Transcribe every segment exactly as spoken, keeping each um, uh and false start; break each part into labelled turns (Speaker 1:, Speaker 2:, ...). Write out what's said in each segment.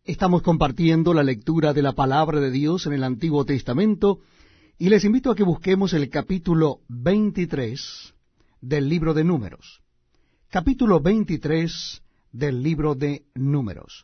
Speaker 1: Estamos compartiendo la lectura de la palabra de Dios en el Antiguo Testamento y les invito a que busquemos el capítulo veintitrés del libro de Números. Capítulo veintitrés del libro de Números.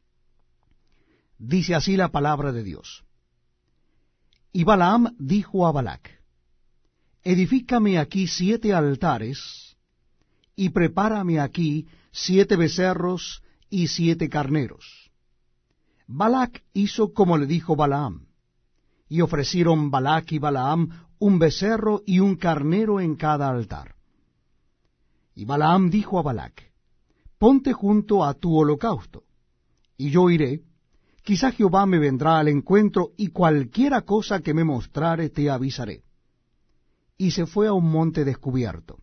Speaker 1: Dice así la palabra de Dios. Y Balaam dijo a Balac: Edifícame aquí siete altares, y prepárame aquí siete becerros y siete carneros. Balac hizo como le dijo Balaam, y ofrecieron Balac y Balaam un becerro y un carnero en cada altar. Y Balaam dijo a Balac: Ponte junto a tu holocausto, y yo iré, quizá Jehová me vendrá al encuentro, y cualquiera cosa que me mostrare te avisaré. Y se fue a un monte descubierto.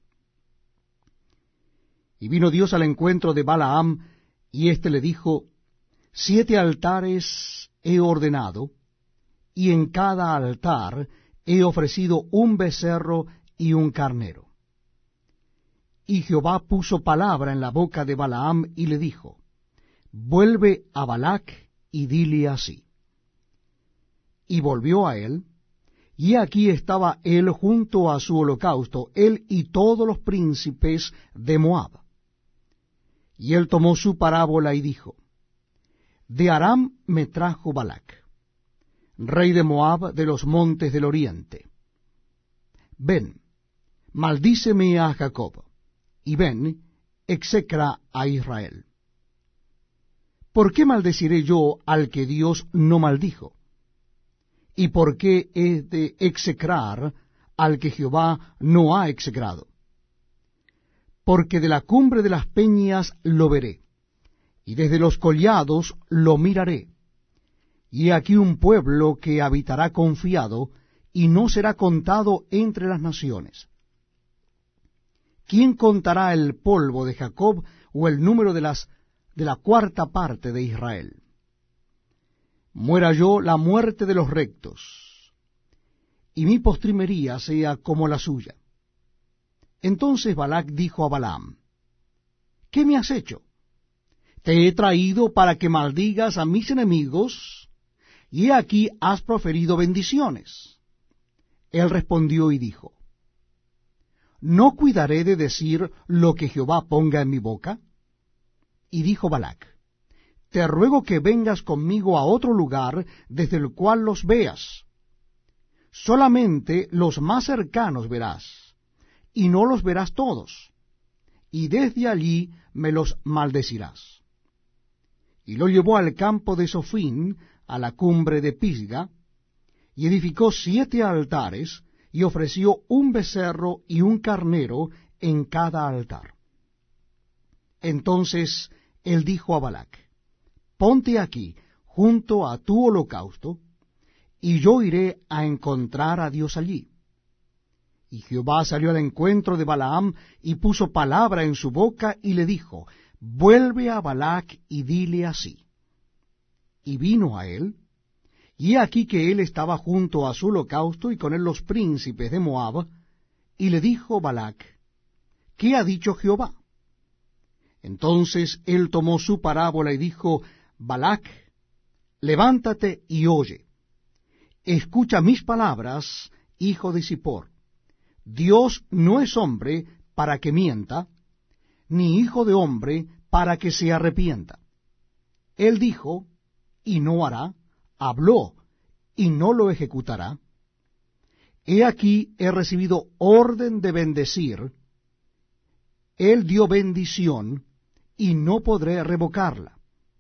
Speaker 1: Y vino Dios al encuentro de Balaam, y éste le dijo: Siete altares he ordenado, y en cada altar he ofrecido un becerro y un carnero. Y Jehová puso palabra en la boca de Balaam, y le dijo: Vuelve a Balac, y dile así. Y volvió a él, y aquí estaba él junto a su holocausto, él y todos los príncipes de Moab. Y él tomó su parábola y dijo: De Aram me trajo Balac, rey de Moab, de los montes del oriente. Ven, maldíceme a Jacob, y ven, execra a Israel. ¿Por qué maldeciré yo al que Dios no maldijo? ¿Y por qué he de execrar al que Jehová no ha execrado? Porque de la cumbre de las peñas lo veré, y desde los collados lo miraré. Y he aquí un pueblo que habitará confiado, y no será contado entre las naciones. ¿Quién contará el polvo de Jacob, o el número de las de la cuarta parte de Israel? Muera yo la muerte de los rectos, y mi postrimería sea como la suya. Entonces Balac dijo a Balaam: ¿Qué me has hecho? Te he traído para que maldigas a mis enemigos, y he aquí has proferido bendiciones. Él respondió y dijo: ¿No cuidaré de decir lo que Jehová ponga en mi boca? Y dijo Balac: Te ruego que vengas conmigo a otro lugar desde el cual los veas. Solamente los más cercanos verás, y no los verás todos, y desde allí me los maldecirás. Y lo llevó al campo de Sofín, a la cumbre de Pisga, y edificó siete altares, y ofreció un becerro y un carnero en cada altar. Entonces él dijo a Balac: Ponte aquí, junto a tu holocausto, y yo iré a encontrar a Dios allí. Y Jehová salió al encuentro de Balaam, y puso palabra en su boca, y le dijo: Vuelve a Balac, y dile así. Y vino a él, y he aquí que él estaba junto a su holocausto, y con él los príncipes de Moab, y le dijo Balac: ¿Qué ha dicho Jehová? Entonces él tomó su parábola y dijo: Balac, levántate y oye. Escucha mis palabras, hijo de Zippor. Dios no es hombre para que mienta, ni hijo de hombre para que se arrepienta. Él dijo, y no hará; habló, y no lo ejecutará. He aquí he recibido orden de bendecir. Él dio bendición, y no podré revocarla.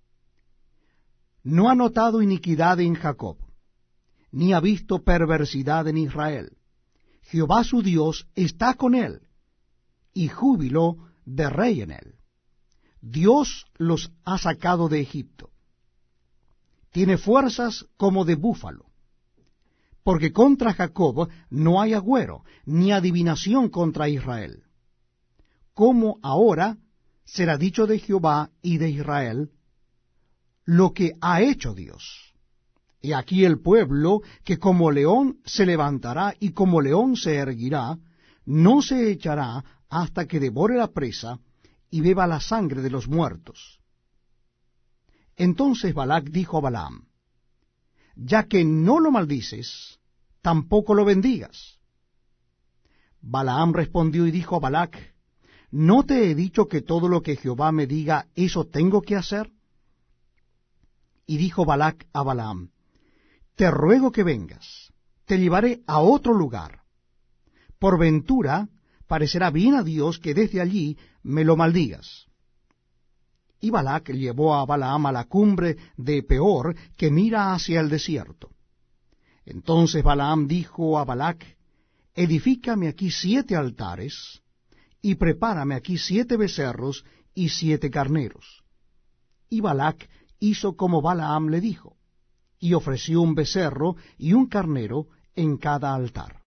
Speaker 1: No ha notado iniquidad en Jacob, ni ha visto perversidad en Israel. Jehová su Dios está con él, y júbilo de rey en él. Dios los ha sacado de Egipto. Tiene fuerzas como de búfalo. Porque contra Jacob no hay agüero, ni adivinación contra Israel. Como ahora será dicho de Jehová y de Israel lo que ha hecho Dios. Y aquí el pueblo que como león se levantará y como león se erguirá, no se echará hasta que devore la presa y beba la sangre de los muertos. Entonces Balac dijo a Balaam: Ya que no lo maldices, tampoco lo bendigas. Balaam respondió y dijo a Balac: ¿No te he dicho que todo lo que Jehová me diga, eso tengo que hacer? Y dijo Balac a Balaam: Te ruego que vengas, te llevaré a otro lugar. Por ventura parecerá bien a Dios que desde allí me lo maldigas. Y Balac llevó a Balaam a la cumbre de Peor, que mira hacia el desierto. Entonces Balaam dijo a Balac: Edifícame aquí siete altares, y prepárame aquí siete becerros y siete carneros. Y Balac hizo como Balaam le dijo, y ofreció un becerro y un carnero en cada altar.